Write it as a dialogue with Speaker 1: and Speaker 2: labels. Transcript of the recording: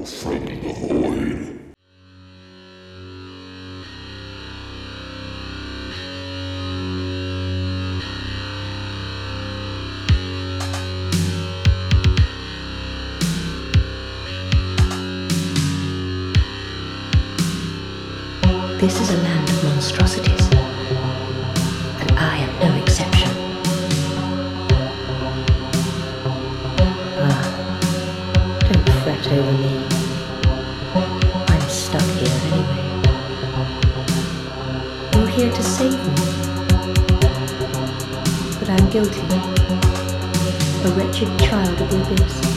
Speaker 1: from the void.
Speaker 2: This is a land of monstrosities, and I am no exception. Don't fret over me. I'm stuck here anyway. You're here to save me, but I'm guilty, a wretched child of the abyss.